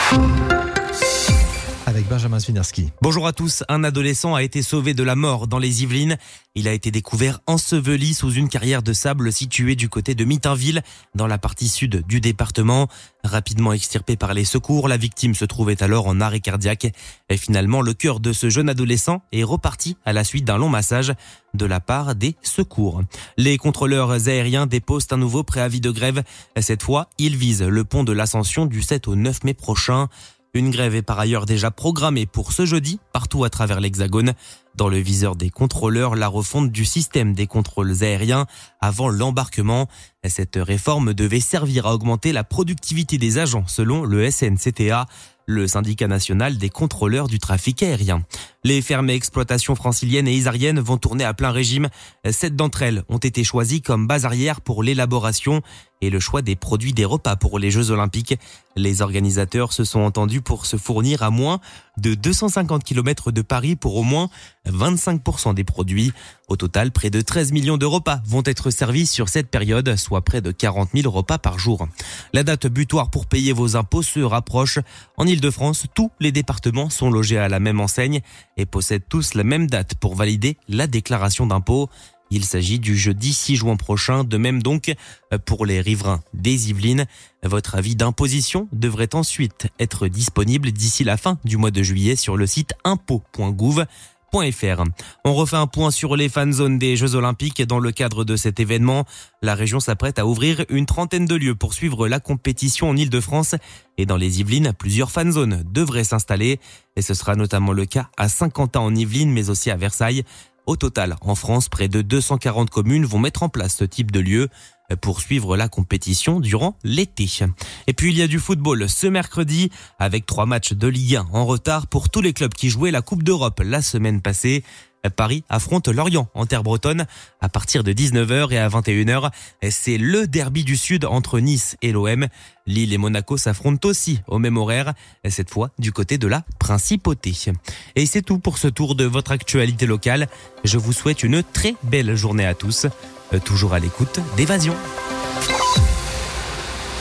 Avec Benjamin Swinarski. Bonjour à tous. Un adolescent a été sauvé de la mort dans les Yvelines. Il a été découvert enseveli sous une carrière de sable située du côté de Mitainville, dans la partie sud du département. Rapidement extirpé par les secours, la victime se trouvait alors en arrêt cardiaque. Et finalement, le cœur de ce jeune adolescent est reparti à la suite d'un long massage de la part des secours. Les contrôleurs aériens déposent un nouveau préavis de grève. Cette fois, ils visent le pont de l'Ascension du 7 au 9 mai prochain. Une grève est par ailleurs déjà programmée pour ce jeudi, partout à travers l'Hexagone. Dans le viseur des contrôleurs, la refonte du système des contrôles aériens avant l'embarquement. Cette réforme devait servir à augmenter la productivité des agents, selon le SNCTA, le syndicat national des contrôleurs du trafic aérien. Les fermes et exploitations franciliennes et isariennes vont tourner à plein régime. 7 d'entre elles ont été choisies comme base arrière pour l'élaboration et le choix des produits des repas pour les Jeux Olympiques. Les organisateurs se sont entendus pour se fournir à moins de 250 km de Paris pour au moins 25% des produits. Au total, près de 13 millions de repas vont être servis sur cette période, soit près de 40 000 repas par jour. La date butoir pour payer vos impôts se rapproche. En Ile-de-France, tous les départements sont logés à la même enseigne et possèdent tous la même date pour valider la déclaration d'impôt. Il s'agit du jeudi 6 juin prochain, de même donc pour les riverains des Yvelines. Votre avis d'imposition devrait ensuite être disponible d'ici la fin du mois de juillet sur le site impôt.gouv.fr. On refait un point sur les fan zones des Jeux Olympiques. Dans le cadre de cet événement, la région s'apprête à ouvrir une trentaine de lieux pour suivre la compétition en Ile-de-France. Et dans les Yvelines, plusieurs fan zones devraient s'installer. Et ce sera notamment le cas à Saint-Quentin en Yvelines, mais aussi à Versailles. Au total, en France, près de 240 communes vont mettre en place ce type de lieu pour suivre la compétition durant l'été. Et puis il y a du football ce mercredi avec 3 matchs de Ligue 1 en retard pour tous les clubs qui jouaient la Coupe d'Europe la semaine passée. Paris affronte Lorient en terre bretonne à partir de 19h et à 21h. C'est le derby du Sud entre Nice et l'OM. Lille et Monaco s'affrontent aussi au même horaire, cette fois du côté de la Principauté. Et c'est tout pour ce tour de votre actualité locale. Je vous souhaite une très belle journée à tous, toujours à l'écoute d'Évasion.